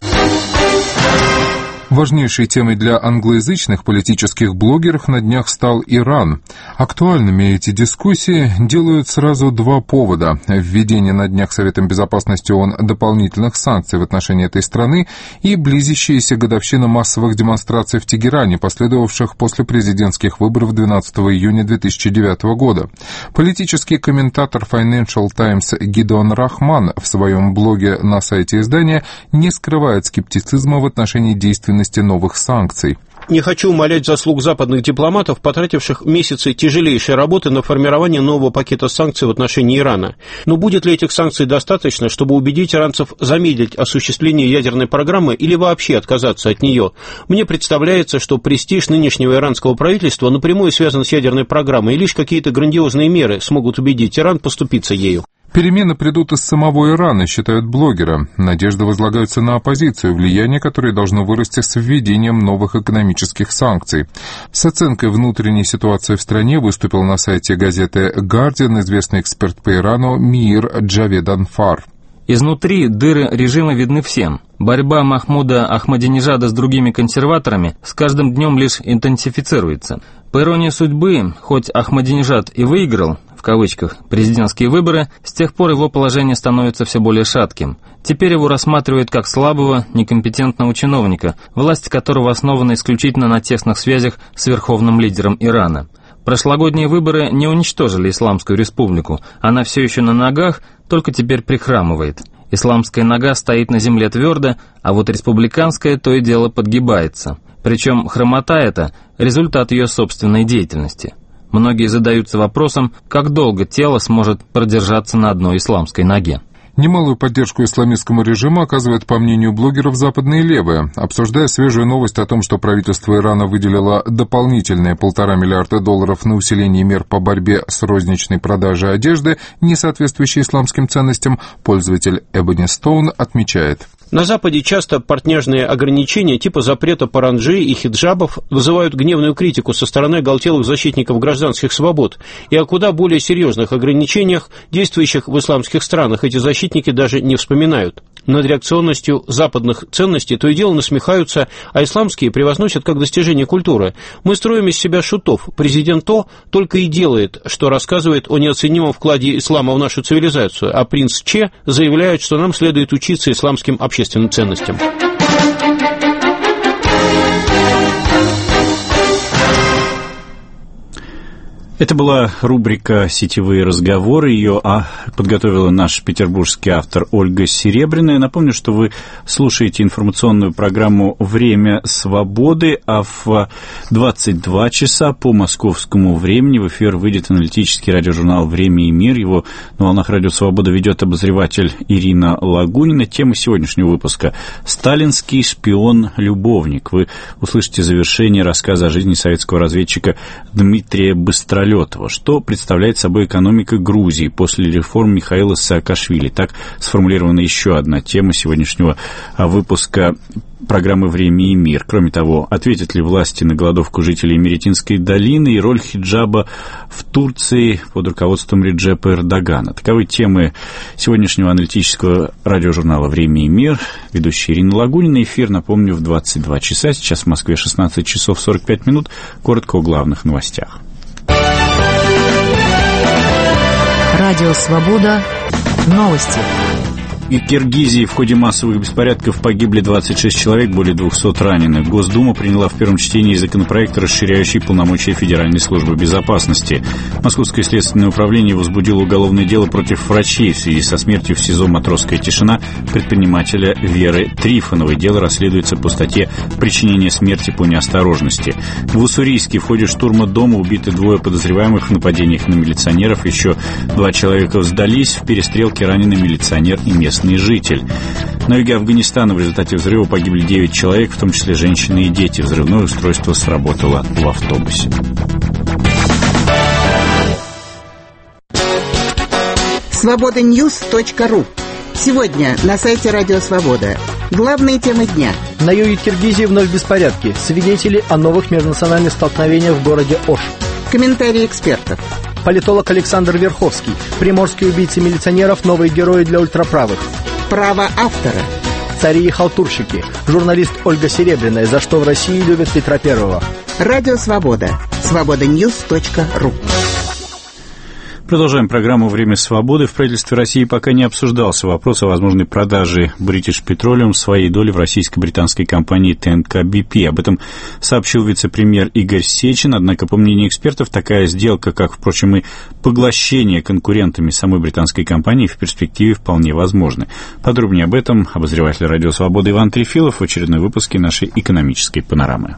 Важнейшей темой для англоязычных политических блогеров на днях стал Иран. Актуальными эти дискуссии делают сразу два повода. Введение на днях Советом Безопасности ООН дополнительных санкций в отношении этой страны и близящаяся годовщина массовых демонстраций в Тегеране, последовавших после президентских выборов двенадцатого июня две тысячи девятого года. Политический комментатор Financial Times Гидеон Рахман в своем блоге на сайте издания не скрывает скептицизма в отношении действенности новых санкций. Не хочу умалять заслуг западных дипломатов, потративших месяцы тяжелейшей работы на формирование нового пакета санкций в отношении Ирана. Но будет ли этих санкций достаточно, чтобы убедить иранцев замедлить осуществление ядерной программы или вообще отказаться от нее? Мне представляется, что престиж нынешнего иранского правительства напрямую связан с ядерной программой, и лишь какие-то грандиозные меры смогут убедить Иран поступиться ею. Перемены придут из самого Ирана, считают блогеры. Надежды возлагаются на оппозицию, влияние которой должно вырасти с введением новых экономических санкций. С оценкой внутренней ситуации в стране выступил на сайте газеты «Гардиан» известный эксперт по Ирану Мир Джавед Анфар. Изнутри дыры режима видны всем. Борьба Махмуда Ахмадинежада с другими консерваторами с каждым днем лишь интенсифицируется. По иронии судьбы, хоть Ахмадинежад и выиграл, в кавычках, президентские выборы, с тех пор его положение становится все более шатким. Теперь его рассматривают как слабого, некомпетентного чиновника, власть которого основана исключительно на тесных связях с верховным лидером Ирана. Прошлогодние выборы не уничтожили Исламскую республику, она все еще на ногах, только теперь прихрамывает. Исламская нога стоит на земле твердо, а вот республиканская то и дело подгибается. Причем хромота эта – результат ее собственной деятельности. Многие задаются вопросом, как долго тело сможет продержаться на одной исламской ноге. Немалую поддержку исламистскому режиму оказывает, по мнению блогеров, западные левые. Обсуждая свежую новость о том, что правительство Ирана выделило дополнительные полтора миллиарда долларов на усиление мер по борьбе с розничной продажей одежды, не соответствующей исламским ценностям, пользователь Ebony Stone отмечает: на Западе часто партняжные ограничения типа запрета паранджи и хиджабов вызывают гневную критику со стороны оголтелых защитников гражданских свобод, и о куда более серьезных ограничениях, действующих в исламских странах, эти защитники даже не вспоминают. Над реакционностью западных ценностей то и дело насмехаются, а исламские превозносят как достижение культуры. Мы строим из себя шутов. Президент То только и делает, что рассказывает о неоценимом вкладе ислама в нашу цивилизацию, а принц Че заявляет, что нам следует учиться исламским общественным ценностям. Это была рубрика «Сетевые разговоры». Ее а, подготовила наш петербургский автор Ольга Серебряная. Напомню, что вы слушаете информационную программу «Время свободы», а в двадцать два часа по московскому времени в эфир выйдет аналитический радиожурнал «Время и мир». Его на волнах «Радио Свобода» ведет обозреватель Ирина Лагунина. Тема сегодняшнего выпуска – «Сталинский шпион-любовник». Вы услышите завершение рассказа о жизни советского разведчика Дмитрия Быстролетова. Что представляет собой экономика Грузии после реформ Михаила Саакашвили? Так сформулирована еще одна тема сегодняшнего выпуска программы «Время и мир». Кроме того, ответят ли власти на голодовку жителей Меретинской долины и роль хиджаба в Турции под руководством Реджепа Эрдогана? Таковы темы сегодняшнего аналитического радиожурнала «Время и мир». Ведущая Ирина Лагунина. Эфир, напомню, в двадцать два часа. Сейчас в Москве шестнадцать часов сорок пять минут. Коротко о главных новостях. Радио «Свобода». Новости. В Киргизии в ходе массовых беспорядков погибли двадцать шесть человек, более двухсот раненых. Госдума приняла в первом чтении законопроект, расширяющий полномочия Федеральной службы безопасности. Московское следственное управление возбудило уголовное дело против врачей в связи со смертью в СИЗО «Матросская тишина» предпринимателя Веры Трифоновой. Дело расследуется по статье «Причинение смерти по неосторожности». В Уссурийске в ходе штурма дома убиты двое подозреваемых в нападениях на милиционеров. Еще два человека сдались. В перестрелке ранены милиционер и местный житель. На юге Афганистана в результате взрыва погибли девять человек, в том числе женщины и дети. Взрывное устройство сработало в автобусе. свобода ньюс точка ру. Сегодня на сайте Радио Свобода. Главные темы дня. На юге Киргизии вновь беспорядки. Свидетели о новых межнациональных столкновениях в городе Ош. Комментарии экспертов. Политолог Александр Верховский. Приморские убийцы милиционеров – новые герои для ультраправых. Право автора. Цари и халтурщики. Журналист Ольга Серебряная. За что в России любят Петра Первого. Радио Свобода. свобода ньюс точка ру. Продолжаем программу «Время свободы». В правительстве России пока не обсуждался вопрос о возможной продаже British Petroleum своей доли в российско-британской компании тэ эн ка би пи. Об этом сообщил вице-премьер Игорь Сечин. Однако, по мнению экспертов, такая сделка, как, впрочем, и поглощение конкурентами самой британской компании, в перспективе вполне возможны. Подробнее об этом обозреватель «Радио Свободы» Иван Трефилов в очередной выпуске нашей экономической панорамы.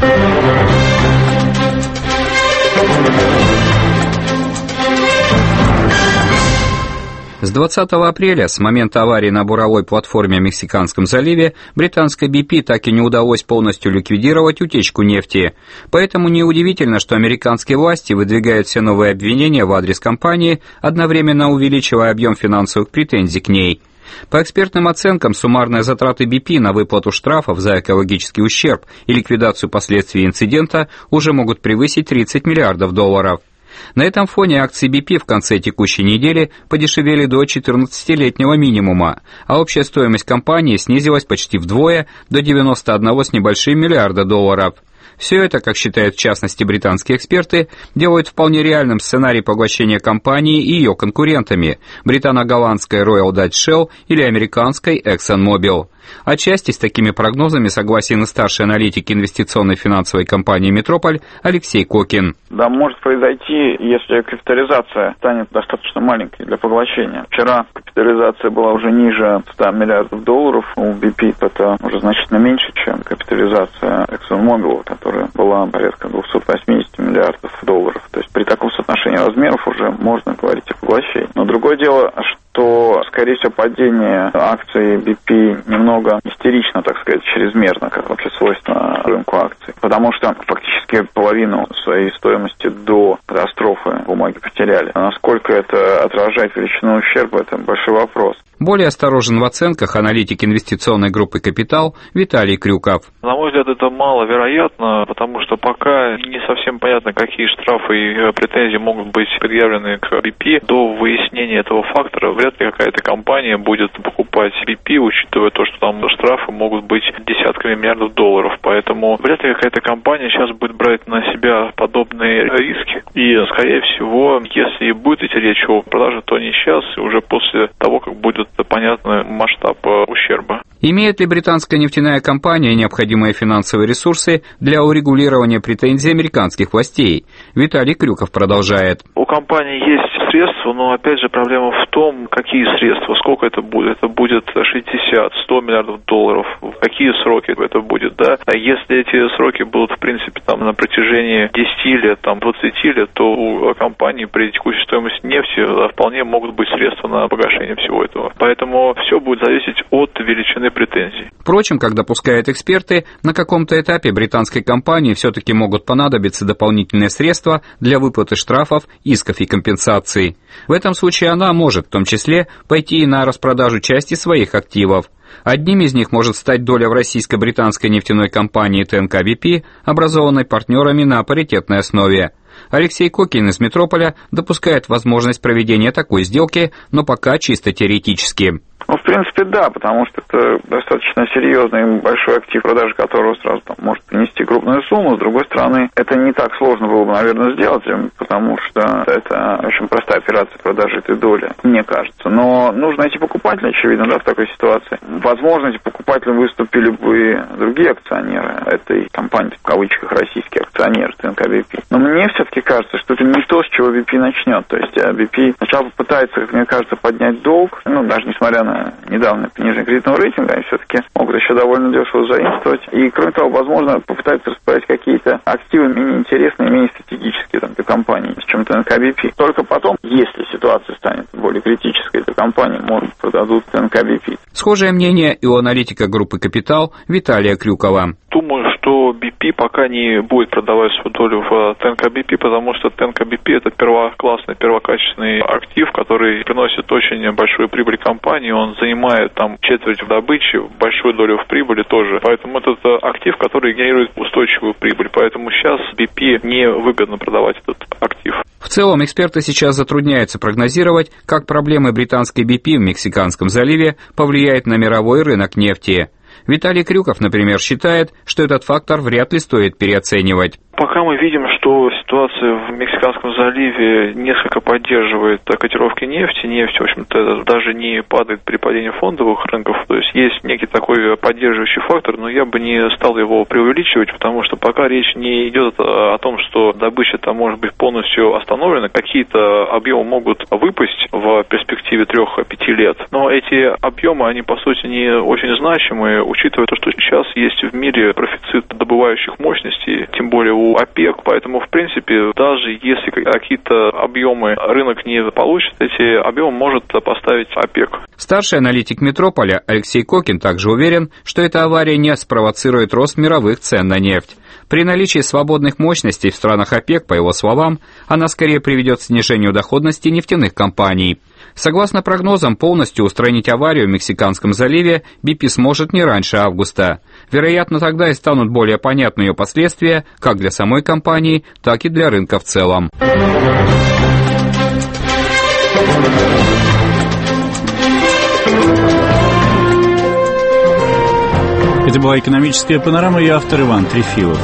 С двадцатого апреля, с момента аварии на буровой платформе в Мексиканском заливе, британской би пи так и не удалось полностью ликвидировать утечку нефти. Поэтому неудивительно, что американские власти выдвигают все новые обвинения в адрес компании, одновременно увеличивая объем финансовых претензий к ней. По экспертным оценкам, суммарные затраты би пи на выплату штрафов за экологический ущерб и ликвидацию последствий инцидента уже могут превысить тридцать миллиардов долларов. На этом фоне акции би пи в конце текущей недели подешевели до четырнадцатилетнего минимума, а общая стоимость компании снизилась почти вдвое, до девяноста одного с небольшим миллиарда долларов. Все это, как считают в частности британские эксперты, делает вполне реальным сценарий поглощения компании и ее конкурентами – британо-голландской Royal Dutch Shell или американской ExxonMobil. Отчасти с такими прогнозами согласен и старший аналитик инвестиционной финансовой компании «Метрополь» Алексей Кокин. Да, может произойти, если капитализация станет достаточно маленькой для поглощения. Вчера капитализация была уже ниже ста миллиардов долларов, у би пи это уже значительно меньше, чем капитализация ExxonMobil, которая была порядка двухсот восьмидесяти миллиардов долларов. То есть при таком соотношении размеров уже можно говорить о поглощении. Но другое дело, что, скорее всего, падение акций би пи немного истерично, так сказать, чрезмерно, как вообще свойственно рынку акций. Потому что фактически половину своей стоимости до катастрофы бумаги потеряли. А насколько это отражает величину ущерба, это большой вопрос. Более осторожен в оценках аналитик инвестиционной группы «Капитал» Виталий Крюков. На мой взгляд, это маловероятно, потому что пока не совсем понятно, какие штрафы и претензии могут быть предъявлены к би пи. До выяснения этого фактора вряд ли какая-то компания будет покупать би пи, учитывая то, что там штрафы могут быть десятками миллиардов долларов. Поэтому вряд ли какая-то компания сейчас будет брать на себя подобные риски. И, скорее всего, если и будет идти речь о продаже, то не сейчас, и уже после того, как будет понятный масштаб ущерба. Имеет ли британская нефтяная компания необходимые финансовые ресурсы для урегулирования претензий американских властей? Виталий Крюков продолжает. У компании есть средства, но опять же проблема в том, какие средства, сколько это будет. Это будет шестьдесят - сто миллиардов долларов. В какие сроки это будет, да? А если эти сроки будут, в принципе, там на протяжении десяти лет, там двадцати лет, то у компании при текущей стоимости нефти вполне могут быть средства на погашение всего этого. Поэтому все будет зависеть от величины претензий. Впрочем, как допускают эксперты, на каком-то этапе британской компании все-таки могут понадобиться дополнительные средства для выплаты штрафов, исков и компенсаций. В этом случае она может, в том числе, пойти и на распродажу части своих активов. Одним из них может стать доля в российско-британской нефтяной компании тэ эн ка би пи, образованной партнерами на паритетной основе. Алексей Кокин из «Метрополя» допускает возможность проведения такой сделки, но пока чисто теоретически. Ну, в принципе, да, потому что это достаточно серьезный большой актив, продажа которого сразу там может принести крупную сумму. С другой стороны, это не так сложно было бы, наверное, сделать, потому что это очень простая операция продажи этой доли, мне кажется. Но нужно найти покупателя, очевидно, да, в такой ситуации. Возможно, эти покупателем выступили бы другие акционеры этой компании, в кавычках, российские акционеры тэ эн ка би пи. Но мне все-таки кажется, что это не то, с чего би пи начнет. То есть би пи сначала попытается, как мне кажется, поднять долг, ну, даже несмотря на недавнее понижение кредитного рейтинга, они все-таки могут еще довольно дешево заимствовать. И, кроме того, возможно, попытаются распродать какие-то активы менее интересные, менее стратегические там, для компании. С чем ТНК-БП. Только потом, если ситуация станет более критической, то компании, может, продадут ТНК-БП. Схожее мнение и у аналитика группы «Капитал» Виталия Крюкова. Думаю, что би пи пока не будет продавать свою долю в ТНК-БП, потому что ТНК-БП – это первоклассный, первокачественный актив, который приносит очень большую прибыль компании. Он занимает там четверть в добыче, большую долю в прибыли тоже. Поэтому это актив, который генерирует устойчивую прибыль. Поэтому сейчас би пи невыгодно продавать этот актив. В целом, эксперты сейчас затрудняются прогнозировать, как проблемы британской би пи в Мексиканском заливе повлияют на мировой рынок нефти. Виталий Крюков, например, считает, что этот фактор вряд ли стоит переоценивать. Пока мы видим, что ситуация в Мексиканском заливе несколько поддерживает котировки нефти. Нефть, в общем-то, даже не падает при падении фондовых рынков. То есть есть некий такой поддерживающий фактор, но я бы не стал его преувеличивать, потому что пока речь не идет о том, что добыча там может быть полностью остановлена. Какие-то объемы могут выпасть в перспективе трех-пяти лет. Но эти объемы, они, по сути, не очень значимые, учитывая то, что сейчас есть в мире профицит добывающих мощностей, тем более у ОПЕК, поэтому, в принципе, даже если какие-то объемы рынок не получит, эти объемы может поставить ОПЕК. Старший аналитик Метрополя Алексей Кокин также уверен, что эта авария не спровоцирует рост мировых цен на нефть. При наличии свободных мощностей в странах ОПЕК, по его словам, она скорее приведет к снижению доходности нефтяных компаний. Согласно прогнозам, полностью устранить аварию в Мексиканском заливе би пи сможет не раньше августа. Вероятно, тогда и станут более понятны ее последствия как для самой компании, так и для рынка в целом. Это была «Экономическая панорама», и автор Иван Трефилов.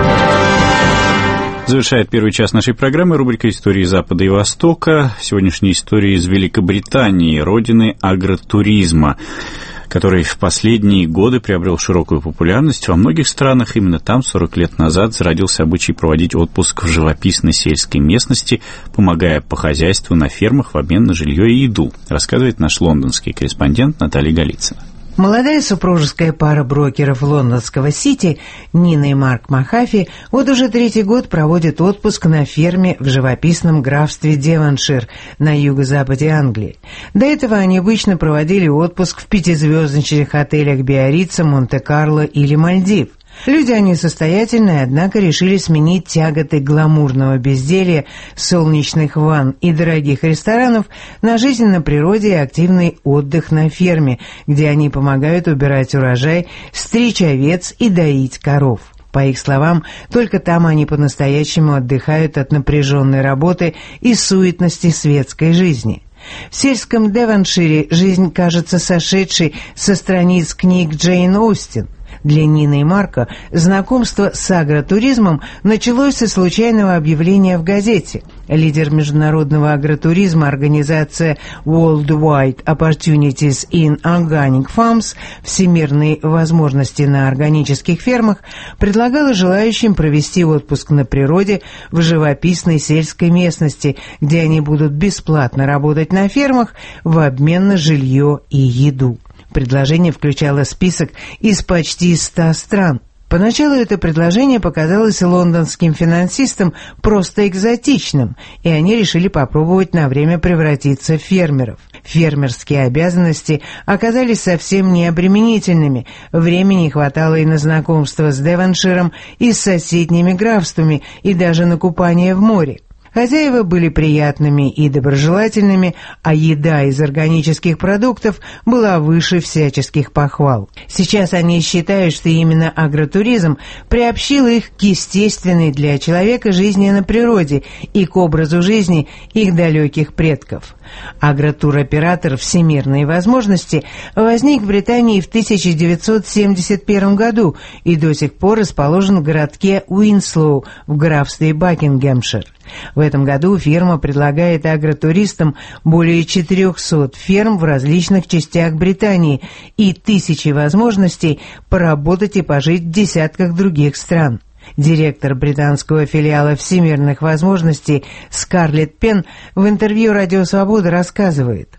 Завершает первый час нашей программы рубрика «Истории Запада и Востока». Сегодняшняя история из Великобритании, родины агротуризма, который в последние годы приобрел широкую популярность во многих странах. Именно там сорок лет назад зародился обычай проводить отпуск в живописной сельской местности, помогая по хозяйству на фермах в обмен на жилье и еду, рассказывает наш лондонский корреспондент Наталья Голицына. Молодая супружеская пара брокеров лондонского Сити, Нина и Марк Махафи, вот уже третий год проводят отпуск на ферме в живописном графстве Девоншир на юго-западе Англии. До этого они обычно проводили отпуск в пятизвездочных отелях Биаррица, Монте-Карло или Мальдив. Люди они состоятельные, однако решили сменить тяготы гламурного безделья, солнечных ванн и дорогих ресторанов на жизнь на природе и активный отдых на ферме, где они помогают убирать урожай, стричь овец и доить коров. По их словам, только там они по-настоящему отдыхают от напряженной работы и суетности светской жизни. В сельском Девоншире жизнь кажется сошедшей со страниц книг Джейн Остин. Для Нины и Марка знакомство с агротуризмом началось со случайного объявления в газете. Лидер международного агротуризма, организация Worldwide Opportunities in Organic Farms, всемирные возможности на органических фермах, предлагала желающим провести отпуск на природе в живописной сельской местности, где они будут бесплатно работать на фермах в обмен на жилье и еду. Предложение включало список из почти ста стран. Поначалу это предложение показалось лондонским финансистам просто экзотичным, и они решили попробовать на время превратиться в фермеров. Фермерские обязанности оказались совсем необременительными, времени хватало и на знакомство с Девонширом, и с соседними графствами, и даже на купание в море. Хозяева были приятными и доброжелательными, а еда из органических продуктов была выше всяческих похвал. Сейчас они считают, что именно агротуризм приобщил их к естественной для человека жизни на природе и к образу жизни их далеких предков. Агротуроператор «Всемирные возможности» возник в Британии в тысяча девятьсот семьдесят первом году и до сих пор расположен в городке Уинслоу в графстве Бакингемшир. В этом году фирма предлагает агротуристам более четырехсот ферм в различных частях Британии и тысячи возможностей поработать и пожить в десятках других стран. Директор британского филиала «Всемирных возможностей» Скарлетт Пен в интервью «Радио Свобода» рассказывает: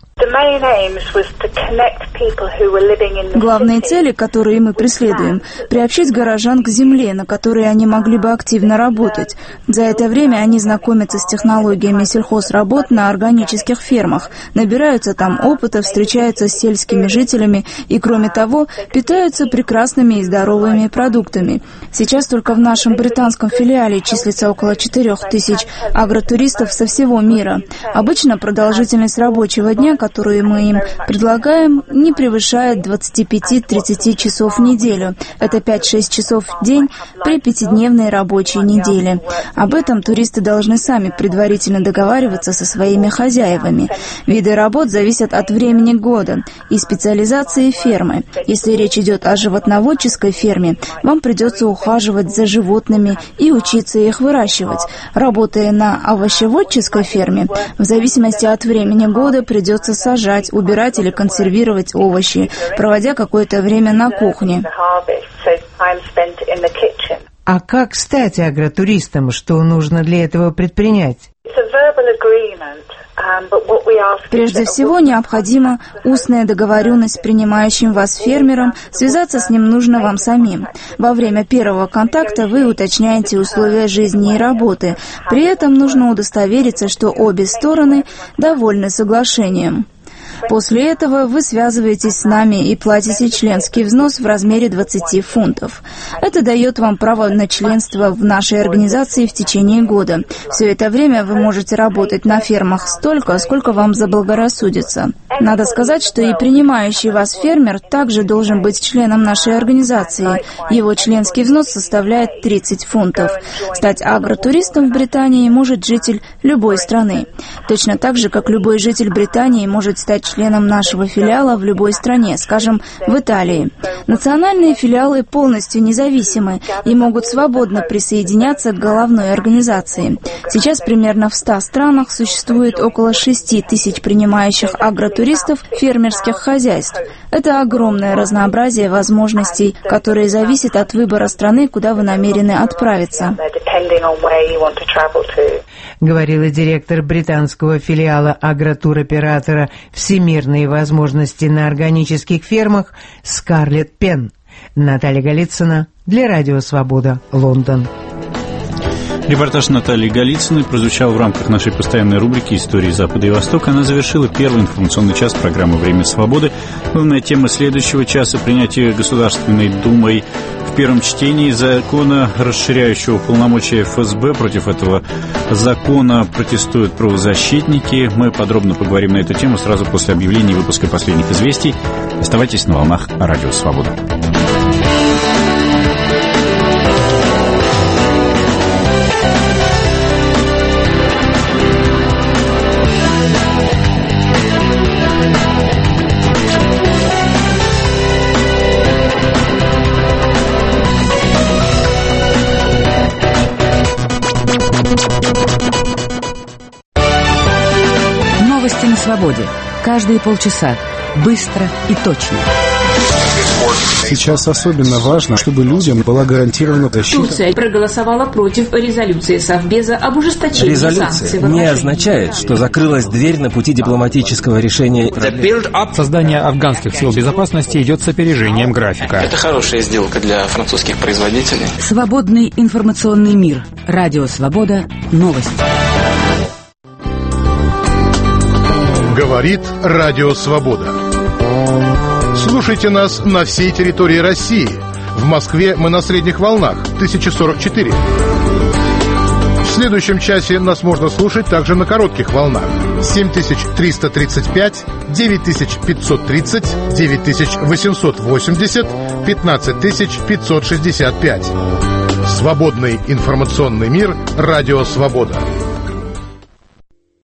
Главные цели, которые мы преследуем, приобщить горожан к земле, на которой они могли бы активно работать. За это время они знакомятся с технологиями сельхозработ на органических фермах, набираются там опыта, встречаются с сельскими жителями и, кроме того, питаются прекрасными и здоровыми продуктами. Сейчас только в нашем британском филиале числится около четырех тысяч агротуристов со всего мира. Обычно продолжительность рабочего дня, которую мы им предлагаем, не превышает двадцать пять - тридцать часов в неделю. Это пять-шесть часов в день при пятидневной рабочей неделе. Об этом туристы должны сами предварительно договариваться со своими хозяевами. Виды работ зависят от времени года и специализации фермы. Если речь идет о животноводческой ферме, вам придется ухаживать за животными и учиться их выращивать. Работая на овощеводческой ферме, в зависимости от времени года придется сажать, убирать или консервировать овощи, проводя какое-то время на кухне. А как стать агротуристом? Что нужно для этого предпринять? Прежде всего, необходима устная договоренность с принимающим вас фермером, связаться с ним нужно вам самим. Во время первого контакта вы уточняете условия жизни и работы. При этом нужно удостовериться, что обе стороны довольны соглашением. После этого вы связываетесь с нами и платите членский взнос в размере двадцати фунтов. Это дает вам право на членство в нашей организации в течение года. Все это время вы можете работать на фермах столько, сколько вам заблагорассудится. Надо сказать, что и принимающий вас фермер также должен быть членом нашей организации. Его членский взнос составляет тридцать фунтов. Стать агротуристом в Британии может житель любой страны. Точно так же, как любой житель Британии может стать членом нашего филиала в любой стране, скажем, в Италии. Национальные филиалы полностью независимы и могут свободно присоединяться к головной организации. Сейчас примерно в ста странах существует около шести тысяч принимающих агротуристов фермерских хозяйств. Это огромное разнообразие возможностей, которое зависит от выбора страны, куда вы намерены отправиться. Говорила директор британского филиала агротуроператора «Всемирные возможности на органических фермах» Скарлетт Пен. Наталья Голицына для Радио Свобода, Лондон. Репортаж Натальи Голицыной прозвучал в рамках нашей постоянной рубрики «Истории Запада и Востока». Она завершила первый информационный час программы «Время свободы». Главная тема следующего часа – принятие Государственной Думой в первом чтении закона, расширяющего полномочия эф эс бэ. Против этого закона протестуют правозащитники. Мы подробно поговорим на эту тему сразу после объявления выпуска последних известий. Оставайтесь на волнах Радио Свобода. Новости на свободе. Каждые полчаса. Быстро и точно. Сейчас особенно важно, чтобы людям была гарантирована защита. Турция проголосовала против резолюции Совбеза об ужесточении санкций. Резолюция не означает, что закрылась дверь на пути дипломатического решения. Создание афганских сил безопасности идет с опережением графика. Это хорошая сделка для французских производителей. Свободный информационный мир. Радио Свобода. Новости. Говорит Радио Свобода. Слушайте нас на всей территории России. В Москве мы на средних волнах тысяча сорок четыре. В следующем часе нас можно слушать также на коротких волнах семь тысяч триста тридцать пять, девять тысяч пятьсот тридцать, девять тысяч восемьсот восемьдесят, пятнадцать тысяч пятьсот шестьдесят пять. Свободный информационный мир. Радио Свобода.